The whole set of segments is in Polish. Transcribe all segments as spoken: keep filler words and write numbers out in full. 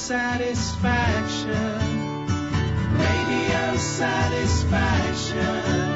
satisfaction, radio satisfaction.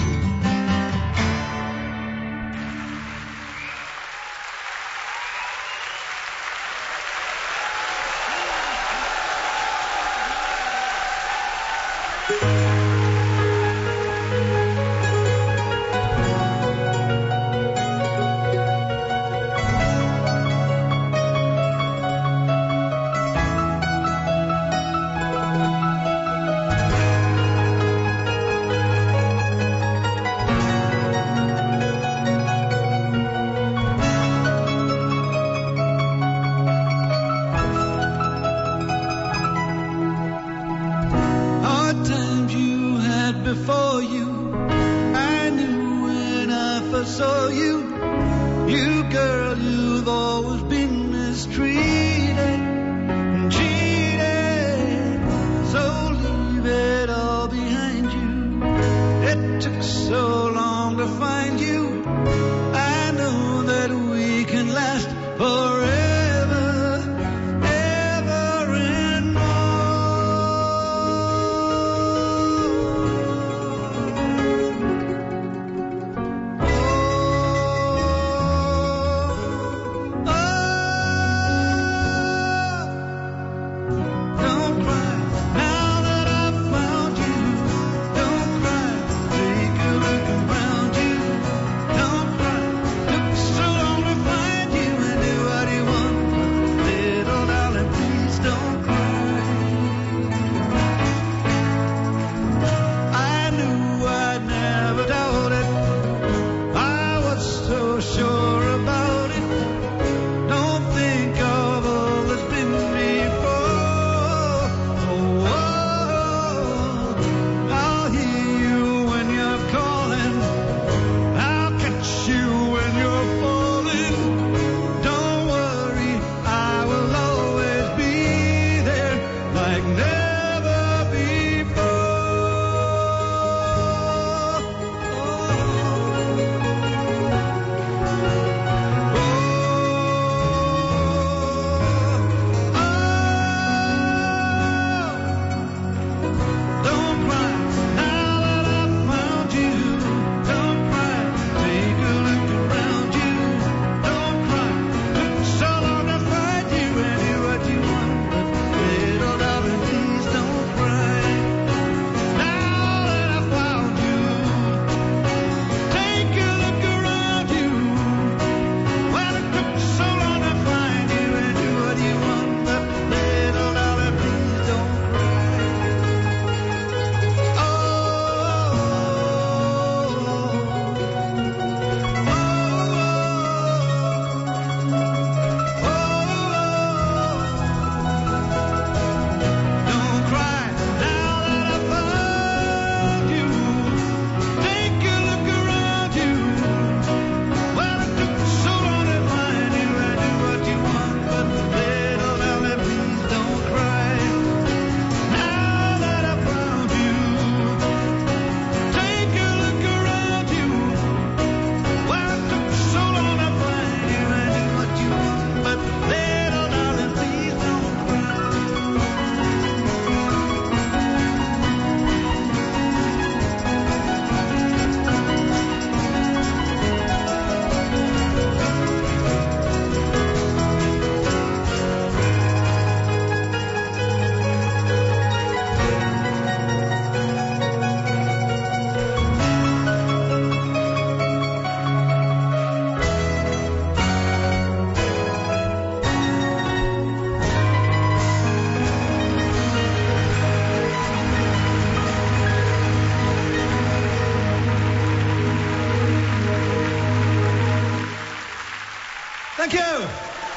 Thank you!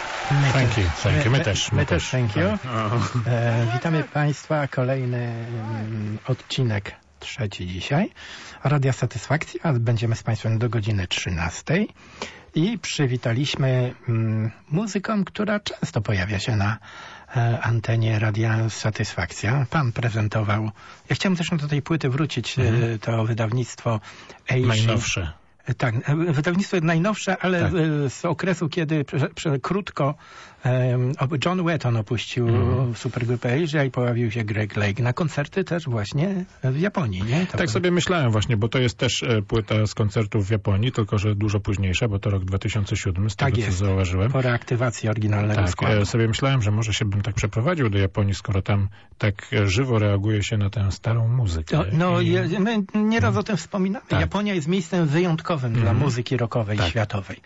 My thank you, thank you. My też. My też, thank you. E, witamy Państwa, kolejny mm, odcinek, trzeci dzisiaj, Radia Satysfakcji, a będziemy z Państwem do godziny trzynastej i przywitaliśmy mm, muzyką, która często pojawia się na e, antenie Radia Satysfakcja. Pan prezentował, ja chciałem zresztą do tej płyty wrócić, mm. e, to wydawnictwo Najnowsze. Tak, wydawnictwo najnowsze, ale tak. z okresu, kiedy prze, prze, krótko um, John Wetton opuścił mm. supergrupę Asia i pojawił się Greg Lake na koncerty też właśnie w Japonii, nie? To tak by... sobie myślałem właśnie, bo to jest też e, płyta z koncertów w Japonii, tylko że dużo późniejsza, bo to rok dwa tysiące siódmy, z tak tego jest. co zauważyłem. Po reaktywacji oryginalnego tak, składu. E, sobie myślałem, że może się bym tak przeprowadził do Japonii, skoro tam tak żywo reaguje się na tę starą muzykę. No, no I... je, my nieraz hmm. o tym wspominamy. Tak. Japonia jest miejscem wyjątkowym hmm. dla muzyki rockowej tak. światowej.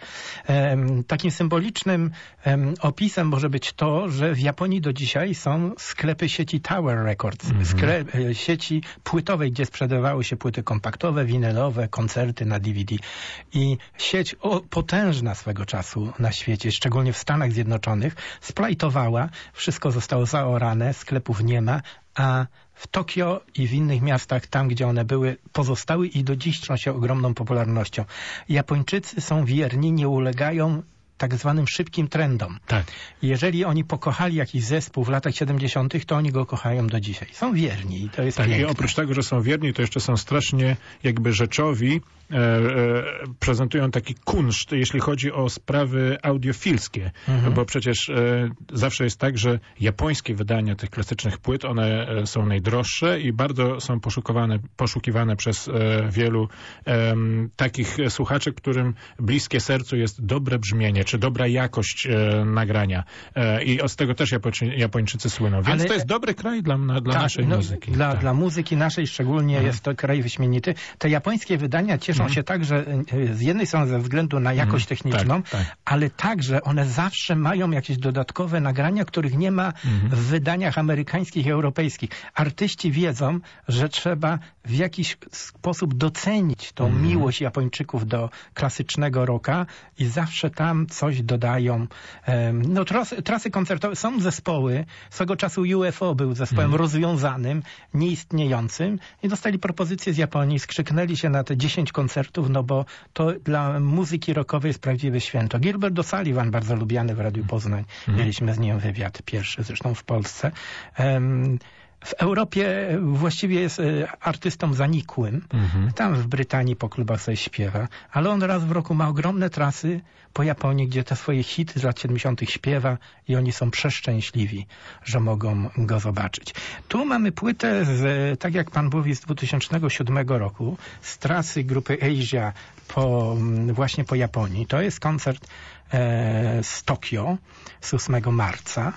Um, takim symbolicznym um, opisem może być to, że w Japonii do dzisiaj są sklepy sieci Tower Records, hmm. sklep, sieci płytowej, gdzie sprzedawały się płyty kompaktowe, winylowe, koncerty na D V D. I sieć o, potężna swego czasu na świecie, szczególnie w Stanach Zjednoczonych, splajtowała, wszystko zostało zaorane, sklepów nie ma, a w Tokio i w innych miastach, tam gdzie one były, pozostały i do dziś cieszą się ogromną popularnością. Japończycy są wierni, nie ulegają tak zwanym szybkim trendom. Tak. Jeżeli oni pokochali jakiś zespół w latach siedemdziesiątych, to oni go kochają do dzisiaj. Są wierni i to jest tak, piękne. I oprócz tego, że są wierni, to jeszcze są strasznie jakby rzeczowi, e, e, prezentują taki kunszt, jeśli chodzi o sprawy audiofilskie, mhm. bo przecież e, zawsze jest tak, że japońskie wydania tych klasycznych płyt, one e, są najdroższe i bardzo są poszukiwane, poszukiwane przez e, wielu e, takich słuchaczy, którym bliskie sercu jest dobre brzmienie, czy dobra jakość e, nagrania. E, I z tego też Japończy, Japończycy słyną. Więc Ale, to jest dobry kraj dla, dla tak, naszej no, muzyki. Dla, tak. dla muzyki naszej szczególnie mhm. jest to kraj wyśmienity. Te japońskie wydania cieszą mhm. się także z jednej strony ze względu na jakość mhm. techniczną, tak, tak. ale także one zawsze mają jakieś dodatkowe nagrania, których nie ma mhm. w wydaniach amerykańskich i europejskich. Artyści wiedzą, że trzeba w jakiś sposób docenić tą mhm. miłość Japończyków do klasycznego rocka i zawsze tam coś dodają. No, trasy, trasy koncertowe, są zespoły, swego czasu U F O był zespołem mm. rozwiązanym, nieistniejącym i dostali propozycję z Japonii, skrzyknęli się na te dziesięć koncertów, no bo to dla muzyki rockowej jest prawdziwe święto. Gilbert O'Sullivan, bardzo lubiany w Radiu Poznań, mm. mieliśmy z nim wywiad, pierwszy zresztą w Polsce. Um, W Europie właściwie jest artystą zanikłym. Mhm. Tam w Brytanii po klubach sobie śpiewa. Ale on raz w roku ma ogromne trasy po Japonii, gdzie te swoje hity z lat siedemdziesiątych śpiewa i oni są przeszczęśliwi, że mogą go zobaczyć. Tu mamy płytę, z, tak jak pan mówi, z dwa tysiące siódmego roku, z trasy grupy Asia po, właśnie po Japonii. To jest koncert e, z Tokio z ósmego marca.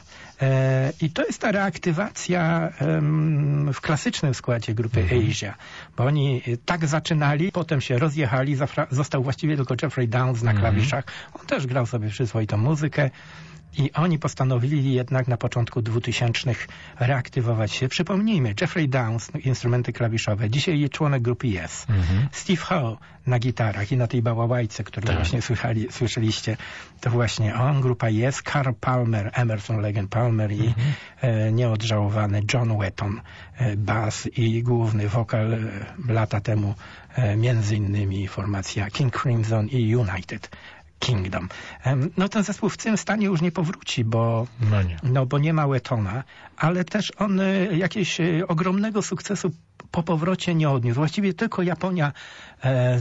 I to jest ta reaktywacja um, w klasycznym składzie grupy mhm. Asia, bo oni tak zaczynali, potem się rozjechali, został właściwie tylko Jeffrey Downes na klawiszach. On też grał sobie przyzwoitą muzykę. I oni postanowili jednak na początku dwutysięcznych reaktywować się. Przypomnijmy, Jeffrey Downes, instrumenty klawiszowe, dzisiaj członek grupy Yes. Mm-hmm. Steve Howe na gitarach i na tej bałałajce, którą tak. właśnie słyszeli, słyszeliście, to właśnie on, grupa Yes, Carl Palmer, Emerson, Lake Palmer i mm-hmm. e, nieodżałowany John Wetton, e, bass i główny wokal e, lata temu e, między innymi formacja King Crimson i United Kingdom. No ten zespół w tym stanie już nie powróci, bo no, nie. No, bo nie ma Wettona, ale też on jakiegoś ogromnego sukcesu po powrocie nie odniósł. Właściwie tylko Japonia e,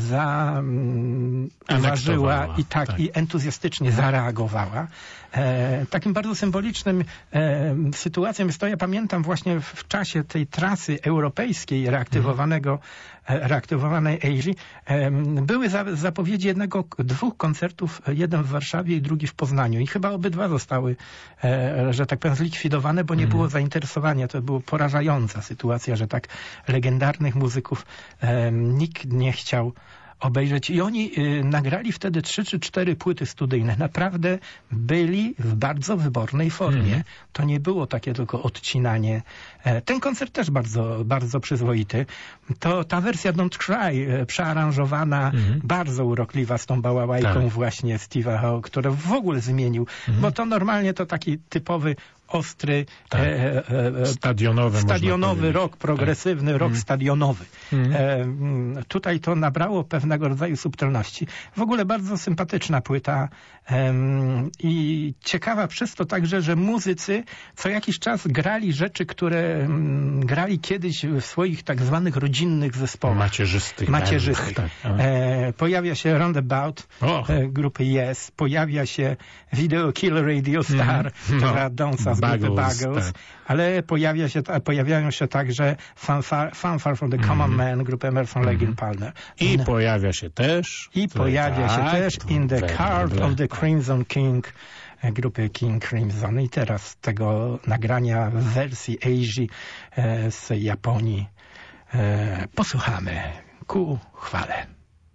zauważyła i tak, tak i entuzjastycznie mhm. zareagowała. E, takim bardzo symbolicznym e, sytuacją jest to, ja pamiętam właśnie w, w czasie tej trasy europejskiej reaktywowanego, mhm. e, reaktywowanej Azji, e, były za, zapowiedzi jednego, dwóch koncertów, jeden w Warszawie i drugi w Poznaniu i chyba obydwa zostały, e, że tak powiem, zlikwidowane, bo nie mhm. było zainteresowania. To była porażająca sytuacja, że tak legendarnych muzyków e, nikt nie chciał obejrzeć. I oni y, nagrali wtedy trzy czy cztery płyty studyjne. Naprawdę byli w bardzo wybornej formie. Mm. To nie było takie tylko odcinanie. E, ten koncert też bardzo, bardzo przyzwoity. To ta wersja Don't Cry, e, przearanżowana, mm. bardzo urokliwa z tą bałałajką tak. właśnie Steve'a Howe, który w ogóle zmienił. Mm. Bo to normalnie to taki typowy ostry, tak. e, e, e, stadionowy, stadionowy rok, progresywny tak. rok mm. stadionowy. Mm. E, tutaj to nabrało pewnego rodzaju subtelności. W ogóle bardzo sympatyczna płyta e, i ciekawa przez to także, że muzycy co jakiś czas grali rzeczy, które m, grali kiedyś w swoich tak zwanych rodzinnych zespołach. Macierzystych. Macierzystych. Tak, e, pojawia się Roundabout e, grupy Yes, pojawia się Video Kill Radio Star, mm. która no. dąsa z grupy Buggles, tak. ale pojawia się, pojawiają się także Fanfare, Fanfare from the Common mm. Man, grupy Emerson, Lake and Palmer. I no. pojawia się też... I pojawia tak, się też In the Card of the tak. Crimson King, grupy King Crimson. I teraz z tego nagrania w wersji Eiji e, z Japonii e, posłuchamy ku chwale.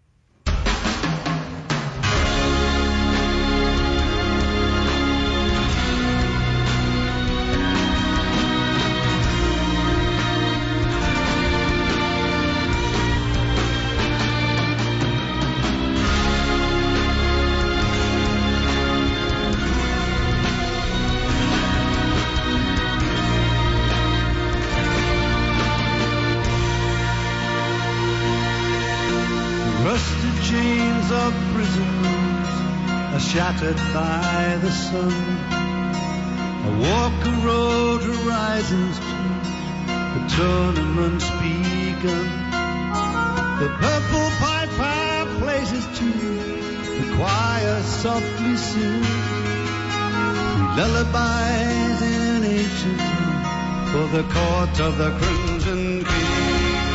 Chains of prisons are shattered by the sun. I walk a road horizons to the tournament's begun. The purple piper plays his tune, the choir softly sings three lullabies in an ancient tongue for the court of the Crimson King.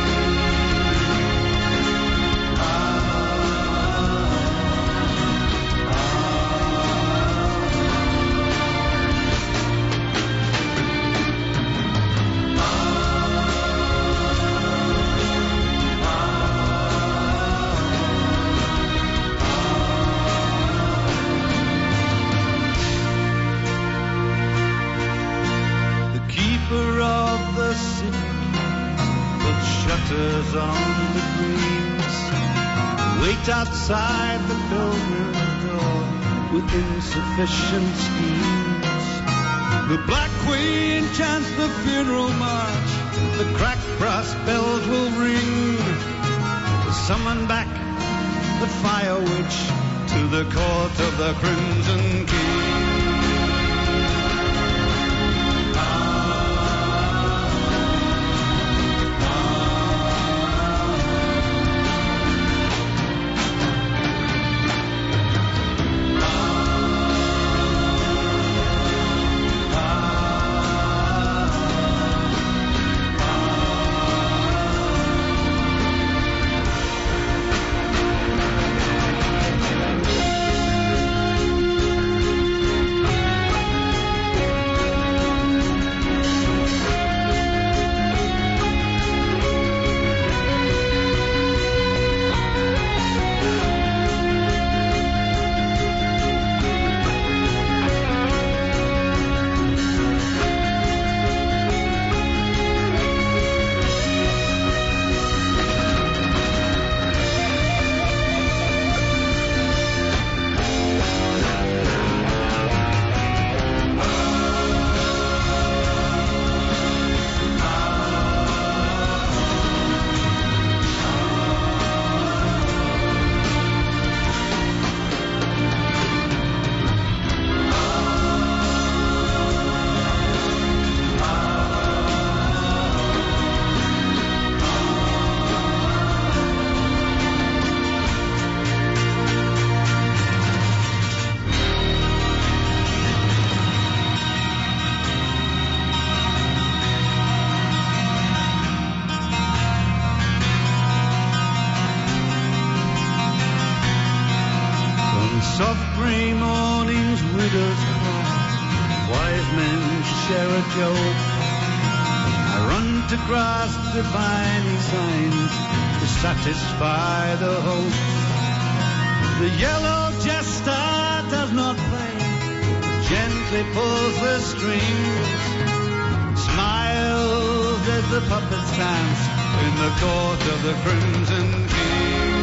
On the greens, wait outside the pilgrim's door with insufficient schemes. The Black Queen chants the funeral march, the cracked brass bells will ring to summon back the fire witch to the court of the Crimson King. Soft grey mornings, widows cry, wise men share a joke. I run to grasp divine signs to satisfy the hope. The yellow jester does not play, gently pulls the strings, smiles as the puppets dance in the court of the Crimson King.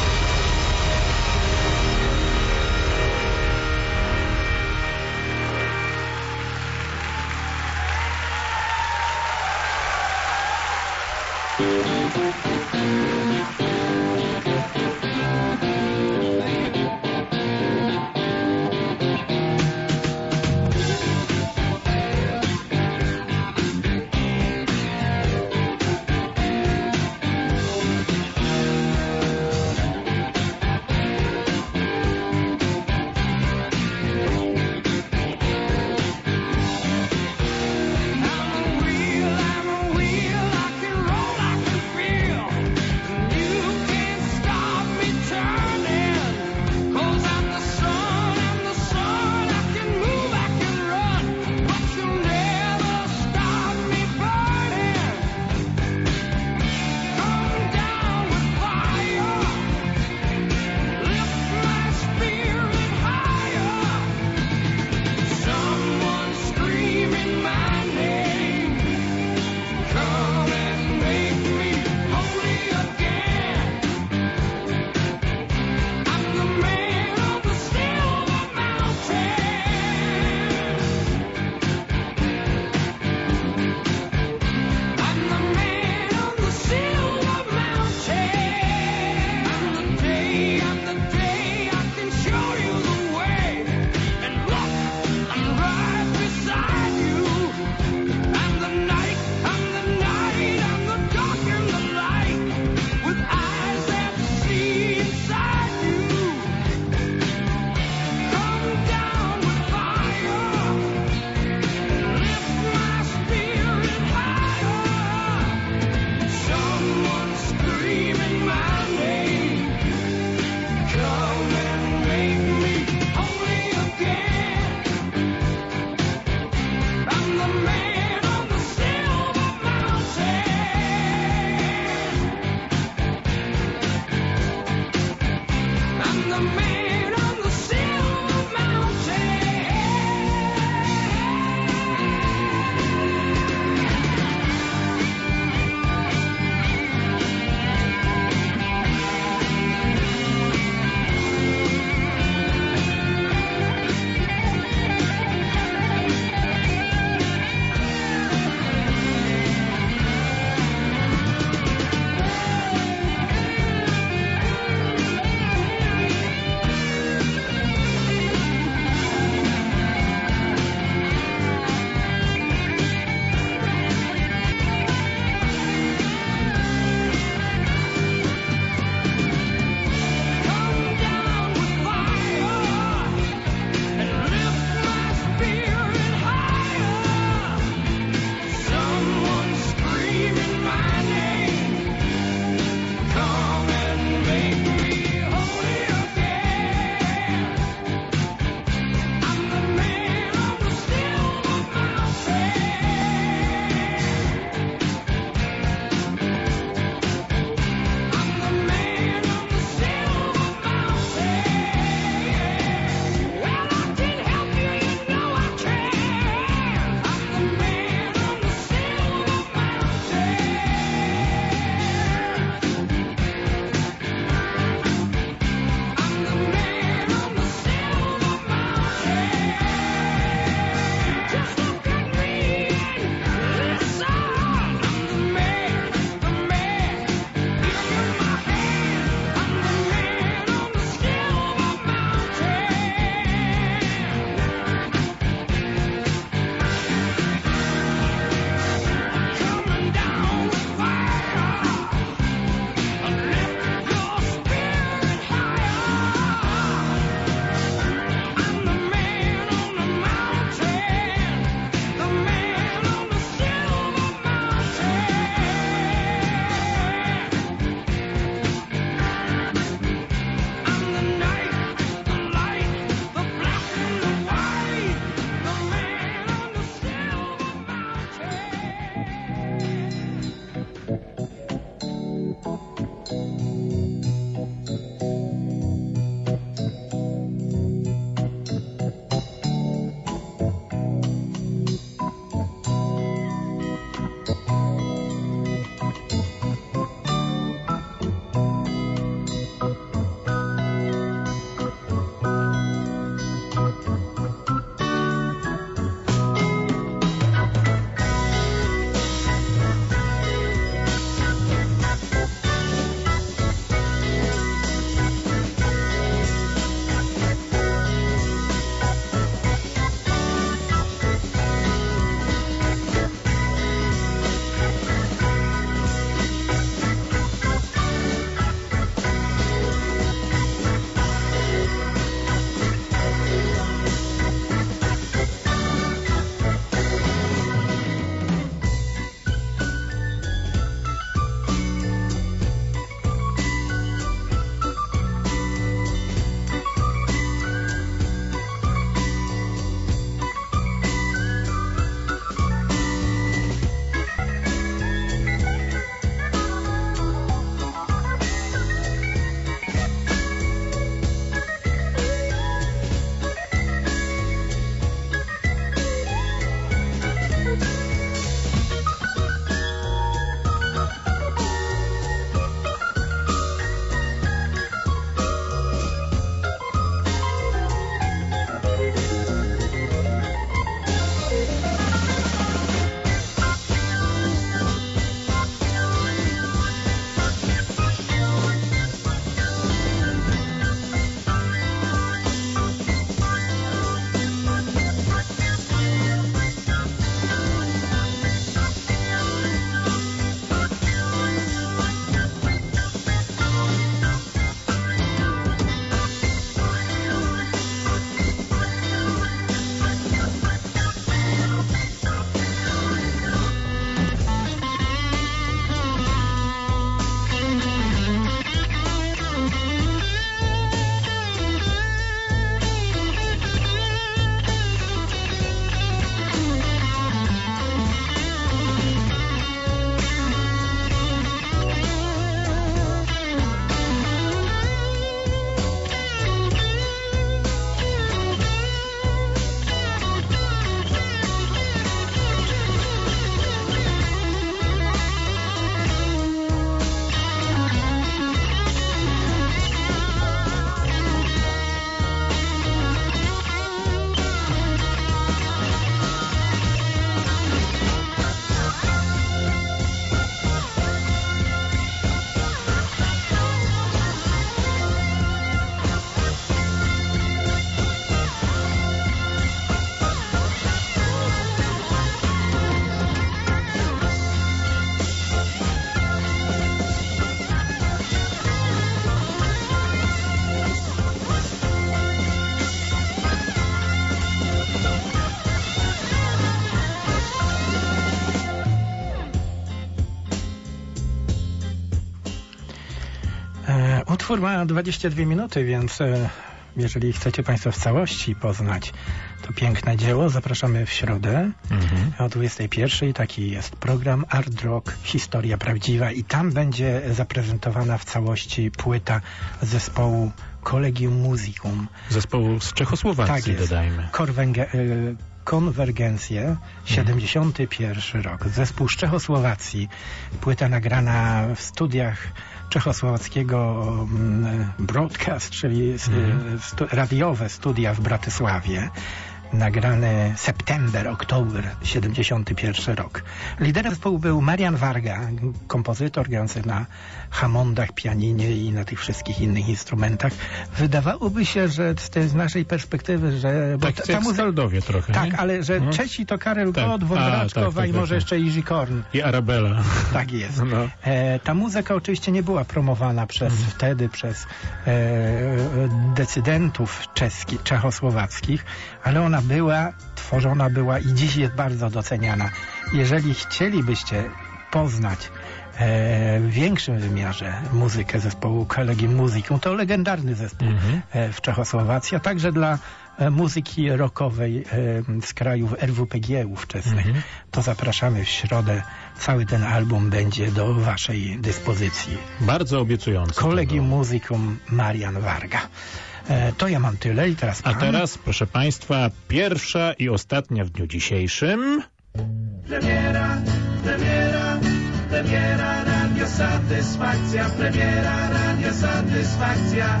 Utwór ma dwadzieścia dwie minuty, więc e, jeżeli chcecie Państwo w całości poznać to piękne dzieło, zapraszamy w środę mhm. o dwudziestej pierwszej. Taki jest program Art Rock, historia prawdziwa i tam będzie zaprezentowana w całości płyta zespołu Collegium Musicum. Zespołu z Czechosłowacji, tak jest. Dodajmy. Korwęge, y, Konwergencje, siedemdziesiąty pierwszy rok. Zespół z Czechosłowacji. Płyta nagrana w studiach czechosłowackiego um, broadcast, czyli mm. stu, radiowe studia w Bratysławie. Nagrany September, Oktober, siedemdziesiąty pierwszy rok. Liderem zespołu był Marian Varga, kompozytor grający na hammondach, pianinie i na tych wszystkich innych instrumentach. Wydawałoby się, że z, tej, z naszej perspektywy, że... Bo tak, ta, ta muzyka trochę, tak, nie? ale że no. Czesi to Karel tak. Gott, Wądraczkowa tak, tak, i tak, może tak. jeszcze Jiří Korn. I Arabella. Tak jest. No. E, ta muzyka oczywiście nie była promowana przez mhm. wtedy przez e, decydentów czeskich, czechosłowackich, ale ona była, tworzona była i dziś jest bardzo doceniana. Jeżeli chcielibyście poznać e, w większym wymiarze muzykę zespołu Collegium Musicum, to legendarny zespół mm-hmm. e, w Czechosłowacji, a także dla e, muzyki rockowej e, z krajów er wu pe gie ówczesnych, mm-hmm. to zapraszamy w środę. Cały ten album będzie do waszej dyspozycji. Bardzo obiecujący. Collegium Musicum, Marian Varga. E, to ja mam tyle i teraz pan. A teraz, proszę Państwa, pierwsza i ostatnia w dniu dzisiejszym. Premiera, premiera, premiera, Radio Satysfakcja, premiera, Radio Satysfakcja.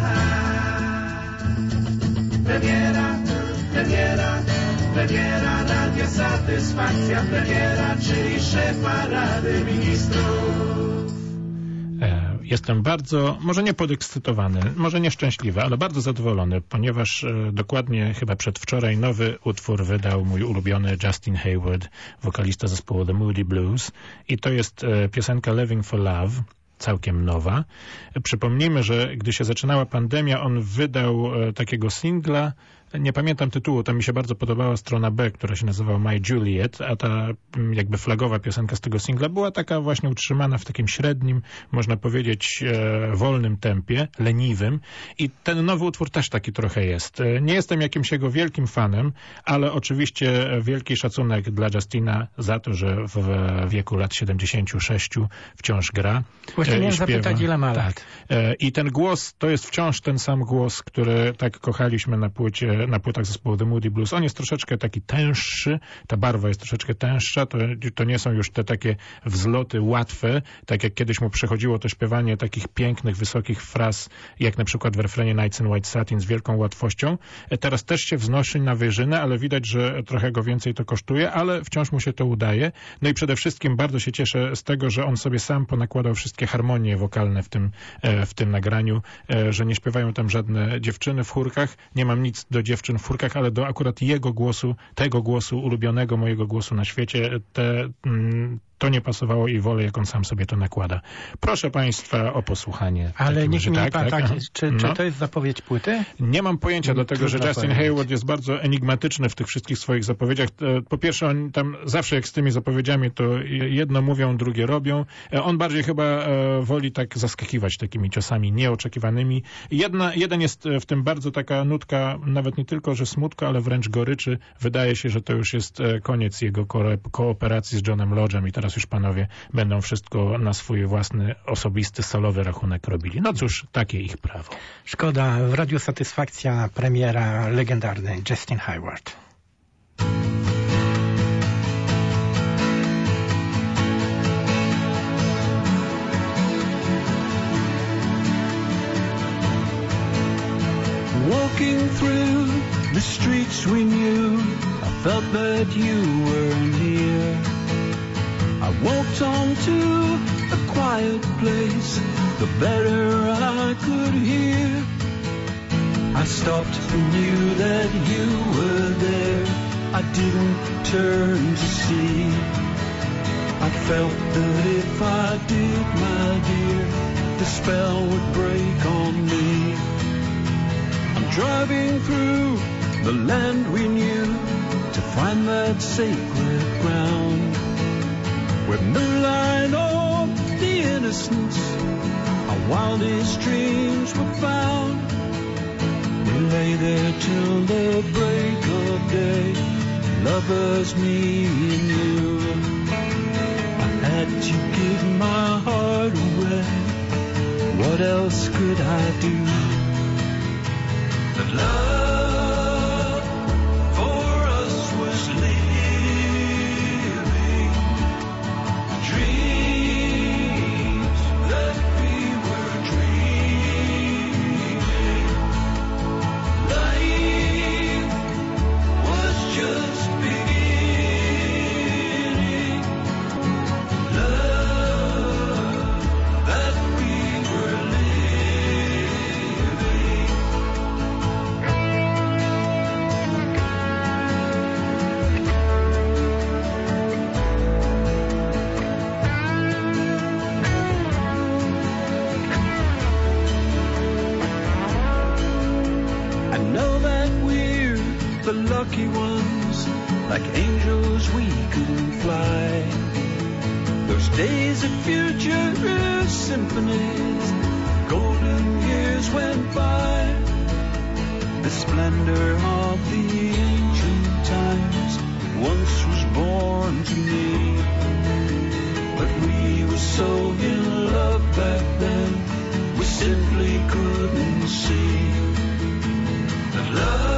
Premiera, premiera, premiera, Radio Satysfakcja, premiera, czyli szefa Rady Ministrów. Jestem bardzo, może nie podekscytowany, może nieszczęśliwy, ale bardzo zadowolony, ponieważ e, dokładnie chyba przedwczoraj nowy utwór wydał mój ulubiony Justin Hayward, wokalista zespołu The Moody Blues i to jest e, piosenka Living for Love, całkiem nowa. Przypomnijmy, że gdy się zaczynała pandemia, on wydał e, takiego singla, nie pamiętam tytułu, tam mi się bardzo podobała strona B, która się nazywała My Juliet, a ta jakby flagowa piosenka z tego singla była taka właśnie utrzymana w takim średnim, można powiedzieć, e, wolnym tempie, leniwym i ten nowy utwór też taki trochę jest. E, nie jestem jakimś jego wielkim fanem, ale oczywiście wielki szacunek dla Justina za to, że w wieku lat siedemdziesięciu sześciu wciąż gra. Właśnie e, miałem zapytać, ile ma lat. E, I ten głos, to jest wciąż ten sam głos, który tak kochaliśmy na płycie na płytach zespołu The Moody Blues. On jest troszeczkę taki tęższy, ta barwa jest troszeczkę tęższa, to, to nie są już te takie wzloty łatwe, tak jak kiedyś mu przychodziło to śpiewanie takich pięknych, wysokich fraz, jak na przykład w refrenie Nights in White Satin z wielką łatwością. Teraz też się wznosi na wyżynę, ale widać, że trochę go więcej to kosztuje, ale wciąż mu się to udaje. No i przede wszystkim bardzo się cieszę z tego, że on sobie sam ponakładał wszystkie harmonie wokalne w tym, w tym nagraniu, że nie śpiewają tam żadne dziewczyny w chórkach. Nie mam nic do dziewczyn w furkach, ale do akurat jego głosu, tego głosu, ulubionego mojego głosu na świecie, te, mm, to nie pasowało i wolę, jak on sam sobie to nakłada. Proszę Państwa o posłuchanie. Ale niech mi tak, pan tak, tak, czy, no. czy to jest zapowiedź płyty? Nie mam pojęcia, dlatego że Justin powiedzieć. Hayward jest bardzo enigmatyczny w tych wszystkich swoich zapowiedziach. Po pierwsze, on tam zawsze jak z tymi zapowiedziami, to jedno mówią, drugie robią. On bardziej chyba woli tak zaskakiwać takimi ciosami nieoczekiwanymi. Jedna, jeden jest w tym bardzo taka nutka, nawet nie tylko, że smutku, ale wręcz goryczy. Wydaje się, że to już jest koniec jego ko- kooperacji z Johnem Lodge'em i teraz już panowie będą wszystko na swój własny, osobisty, solowy rachunek robili. No cóż, takie ich prawo. Szkoda, w Radiu Satysfakcja premiera legendarny Justin Hayward. Walking through the streets we knew, I felt that you were near. I walked on to a quiet place, the better I could hear. I stopped and knew that you were there. I didn't turn to see. I felt that if I did, my dear, the spell would break on me. I'm driving through the land we knew to find that sacred ground where moonlight on the innocence. I wildest dreams were found. We lay there till the break of day, lovers, me and you. I had to give my heart away, what else could I do? But love for us was living dreams that we were dreaming. Life was just beginning. Love that we were the lucky ones, like angels we could fly. Those days of future symphonies, golden years went by. The splendor of the ancient times once was born to me. But we were so in love back then, we simply couldn't see that love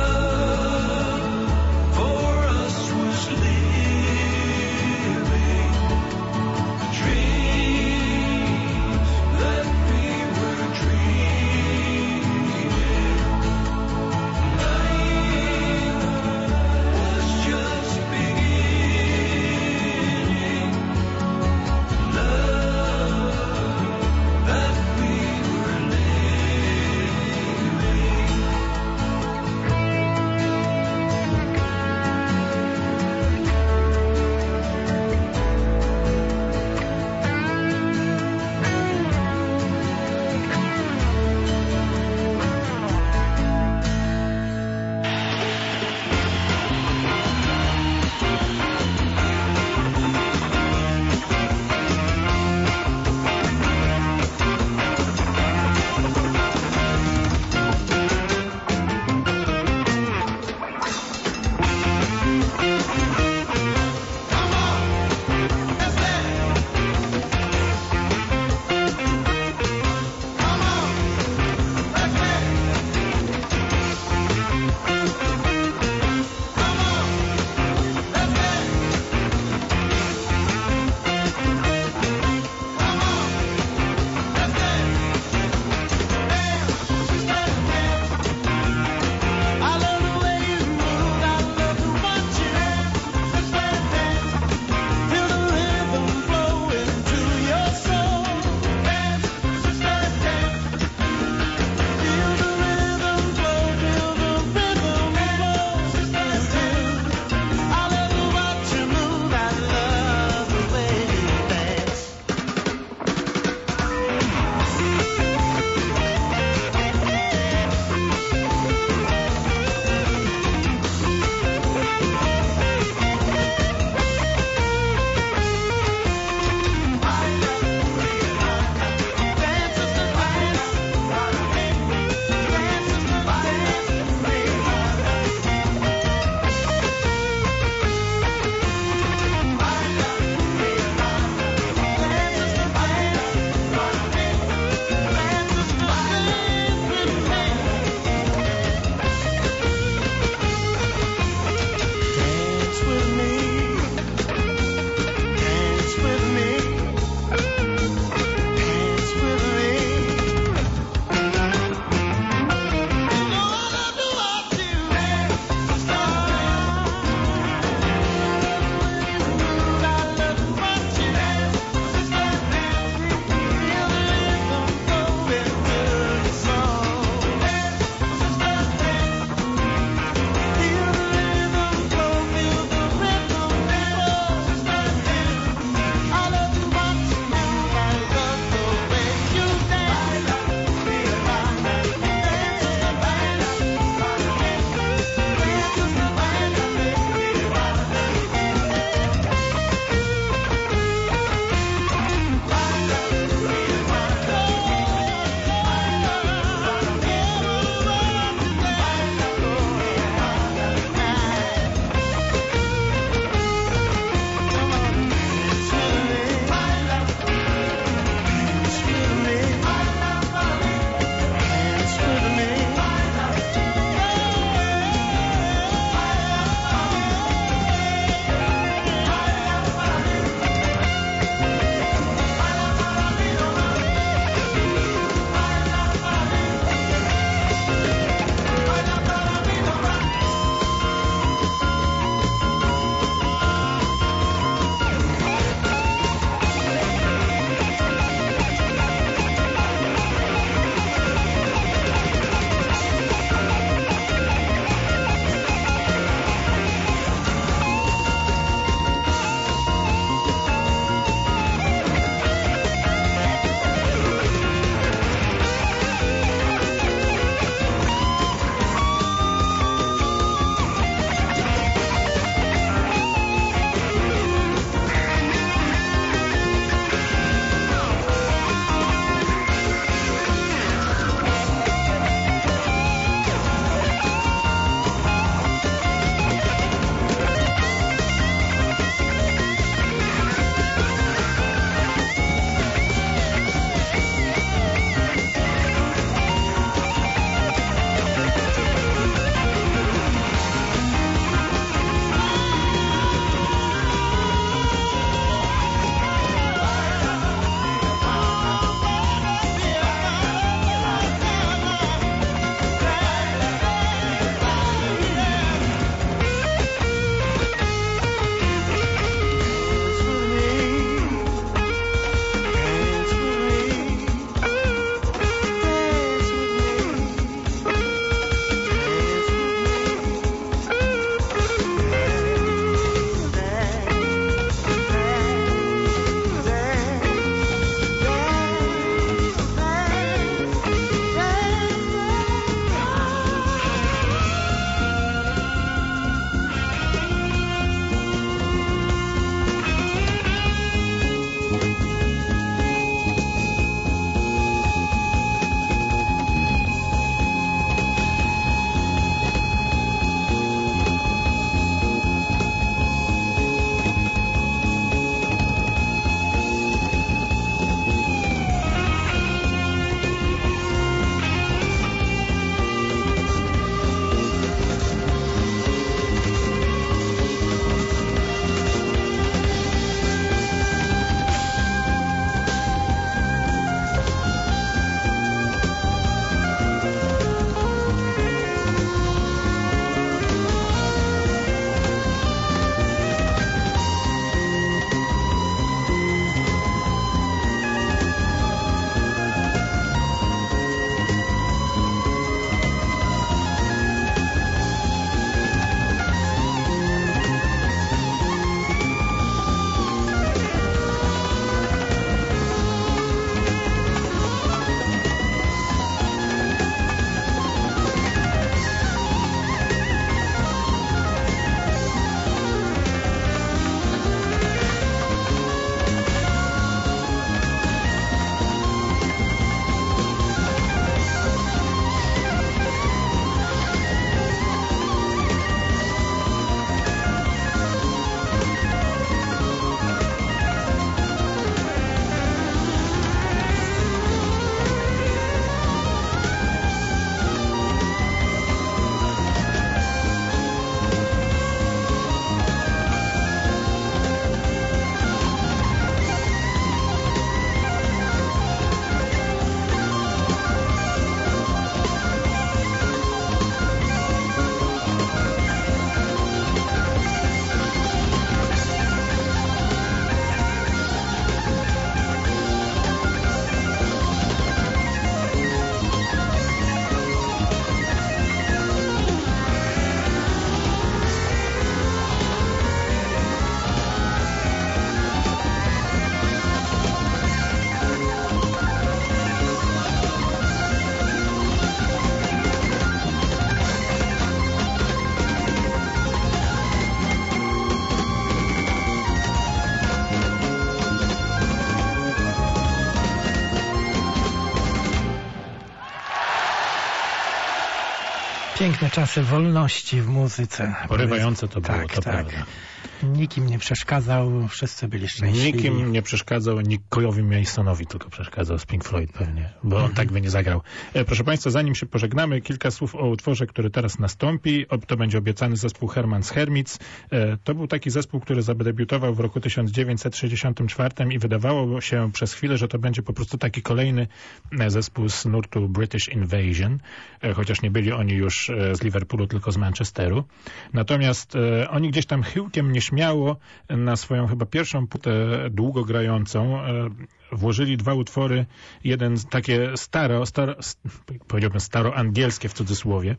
Piękne czasy wolności w muzyce. Porywające to było, tak, to tak. prawda. Nikim nie przeszkadzał, wszyscy byli szczęśliwi. Nikim nie przeszkadzał, Nickowi Masonowi tylko przeszkadzał z Pink Floyd pewnie, bo on mm-hmm. tak by nie zagrał. E, proszę Państwa, zanim się pożegnamy, kilka słów o utworze, który teraz nastąpi. O, to będzie obiecany zespół Herman's Hermits. E, to był taki zespół, który zadebiutował w roku tysiąc dziewięćset sześćdziesiątym czwartym i wydawało się przez chwilę, że to będzie po prostu taki kolejny zespół z nurtu British Invasion, e, chociaż nie byli oni już e, z Liverpoolu, tylko z Manchesteru. Natomiast e, oni gdzieś tam chyłkiem nie śmiało na swoją chyba pierwszą płytę długo grającą włożyli dwa utwory, jeden takie staro, staro powiedziałbym staroangielskie w cudzysłowie.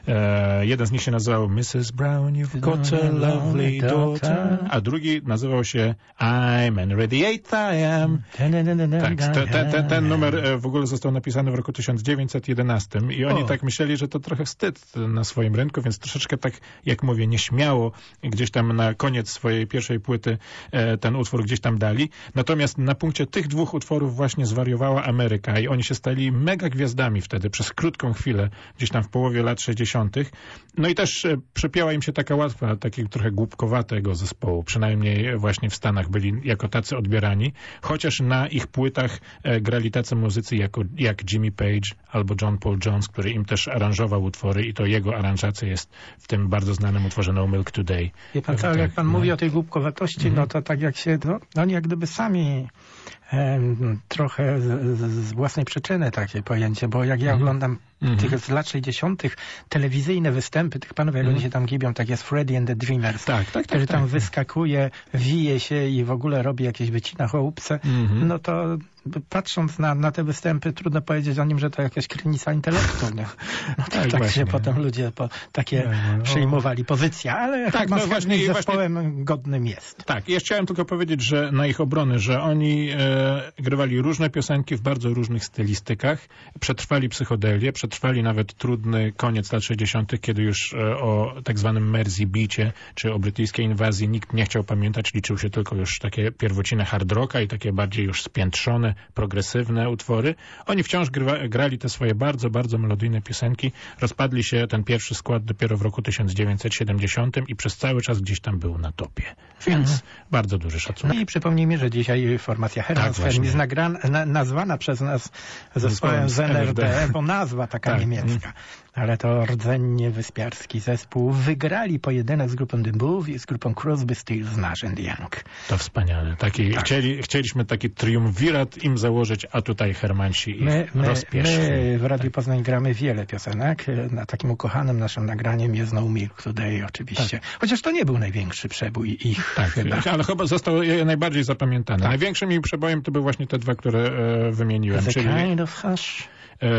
E, jeden z nich się nazywał missus Brown, you've got a lovely daughter, a drugi nazywał się I'm Henry the Eighth I am. Tak, te, te, te, ten numer w ogóle został napisany w roku tysiąc dziewięćset jedenastym i oni o. tak myśleli, że to trochę wstyd na swoim rynku, więc troszeczkę tak, jak mówię, nieśmiało gdzieś tam na koniec swojej pierwszej płyty ten utwór gdzieś tam dali. Natomiast na punkcie tych dwóch utworów właśnie zwariowała Ameryka i oni się stali mega gwiazdami wtedy przez krótką chwilę, gdzieś tam w połowie lat sześćdziesiątych. No i też przypięła im się taka łatwa, takiego trochę głupkowatego zespołu, przynajmniej właśnie w Stanach byli jako tacy odbierani, chociaż na ich płytach grali tacy muzycy jako, jak Jimmy Page albo John Paul Jones, który im też aranżował utwory i to jego aranżacja jest w tym bardzo znanym utworze No Milk Today. Wie pan, tak, jak pan no. mówi o tej głupkowatości, mm-hmm. no to tak jak się, no, oni jak gdyby sami e, trochę z, z własnej przyczyny takie pojęcie, bo jak ja mm-hmm. oglądam mm-hmm. tych z lat sześćdziesiątych telewizyjne występy tych panów, jak mm-hmm. oni się tam gibią, tak jest Freddie and the Dreamers, tak, tak, tak, który tak, tam tak. wyskakuje, wije się i w ogóle robi jakieś wycina chałupce, mm-hmm. no to patrząc na, na te występy, trudno powiedzieć o nim, że to jakaś krynica intelektu. Nie? No to tak, tak się potem ludzie po takie no, no. przyjmowali pozycję, ale tak, no właśnie zespołem właśnie, godnym jest. Tak, ja chciałem tylko powiedzieć, że na ich obronę, że oni e, grywali różne piosenki w bardzo różnych stylistykach, przetrwali psychodelię, przetrwali nawet trudny koniec lat sześćdziesiątych, kiedy już e, o tak zwanym Mersey Beacie, czy o brytyjskiej inwazji nikt nie chciał pamiętać, liczył się tylko już takie pierwociny hard rocka i takie bardziej już spiętrzone, progresywne utwory. Oni wciąż grywa, grali te swoje bardzo, bardzo melodyjne piosenki. Rozpadli się ten pierwszy skład dopiero w roku tysiąc dziewięćset siedemdziesiątym i przez cały czas gdzieś tam był na topie. Więc mhm. bardzo duży szacunek. No i przypomnijmy, że dzisiaj formacja Herman's Hermits tak, na, nazwana przez nas zespołem z N R D, bo nazwa taka tak. niemiecka. Ale to rdzennie wyspiarski zespół. Wygrali pojedynek z grupą The Move i z grupą Crosby, Stills, Nash and Young. To wspaniale. Taki, tak. chcieli, chcieliśmy taki triumvirat im założyć, a tutaj Hermansi ich my, my, rozpieszli. My w Radiu tak. Poznań gramy wiele piosenek. Na takim ukochanym naszym nagraniem jest No Milk Today oczywiście. Tak. Chociaż to nie był największy przebój ich tak, chyba. Ale chyba został najbardziej zapamiętany. Tak. Największym ich przebojem to były właśnie te dwa, które e, wymieniłem. The czyli Kind of Hush.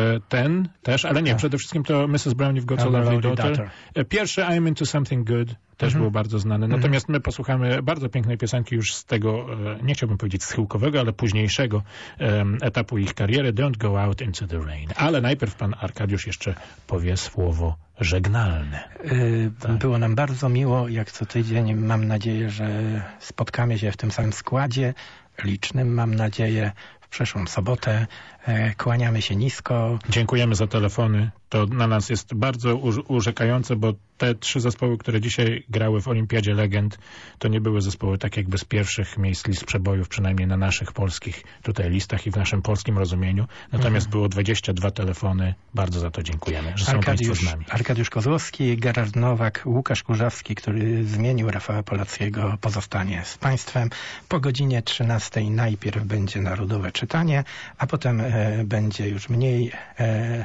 Ten też, ale nie, przede wszystkim to missus Brown, You've Got a Lovely Daughter. Pierwszy I'm Into Something Good też mm-hmm. był bardzo znany. Natomiast mm-hmm. my posłuchamy bardzo pięknej piosenki już z tego, nie chciałbym powiedzieć schyłkowego, ale późniejszego um, etapu ich kariery, Don't Go Out Into the Rain. Ale najpierw pan Arkadiusz jeszcze powie słowo żegnalne. Yy, tak. Było nam bardzo miło, jak co tydzień. Mam nadzieję, że spotkamy się w tym samym składzie licznym, mam nadzieję, w przyszłą sobotę. E, kłaniamy się nisko. Dziękujemy za telefony. To na nas jest bardzo urzekające, bo te trzy zespoły, które dzisiaj grały w Olimpiadzie Legend, to nie były zespoły tak jakby z pierwszych miejsc list przebojów, przynajmniej na naszych polskich tutaj listach i w naszym polskim rozumieniu. Natomiast mhm. było dwadzieścia dwa telefony. Bardzo za to dziękujemy, że są Państwo z nami. Arkadiusz Kozłowski, Gerard Nowak, Łukasz Kurzawski, który zmienił Rafała Polackiego, pozostanie z Państwem. Po godzinie trzynastej najpierw będzie narodowe czytanie, a potem e, będzie już mniej e,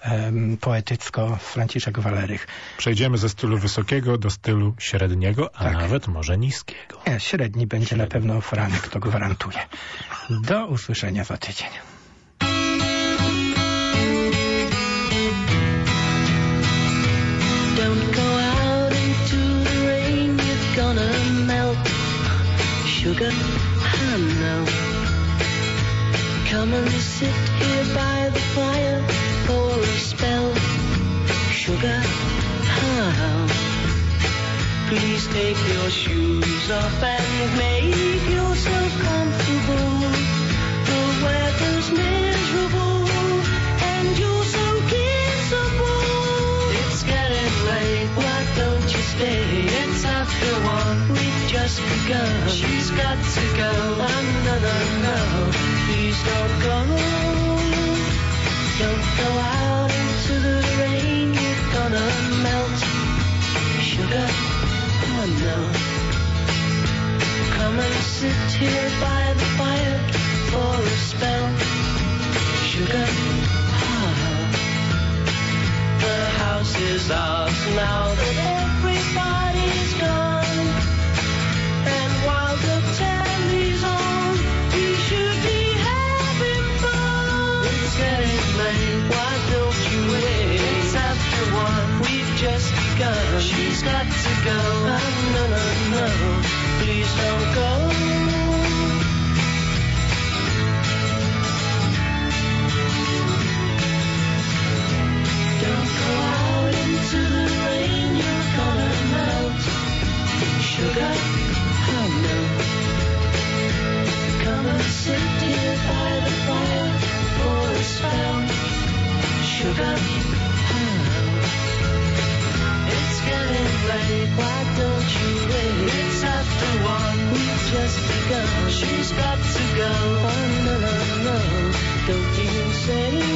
poetycko Franciszek Walerych. Przejdziemy ze stylu wysokiego do stylu średniego, a tak. nawet może niskiego. Nie, średni będzie średni. Na pewno Franek, to gwarantuje. Do usłyszenia za tydzień. Don't go out into the rain, you're gonna melt. Sugar, I know. Come and sit here by the fire for a spell. Sugar, how? Please take your shoes off and make yourself comfortable. The weather's miserable and you're so kissable. It's getting stay. It's after one, we've just begun. She's got to go. Oh, no, no, no, please don't go. Don't go out into the rain, you're gonna melt. Sugar, oh no. Come and sit here by the fire for a spell. Sugar, oh. The house is ours now that everybody's gone. And while the tally's on, we should be having fun. It's getting late, why don't you wait? It's after one, we've just begun. She's got to go. Oh, no, no, no, please don't go. Don't go out into the rain, you're gonna melt. Sugar, oh no. Come and sit here by the fire for a spell. Sugar, oh. It's getting late, why don't you wait? It's after one, we've just begun. She's got to go. Oh no, no, no, don't you say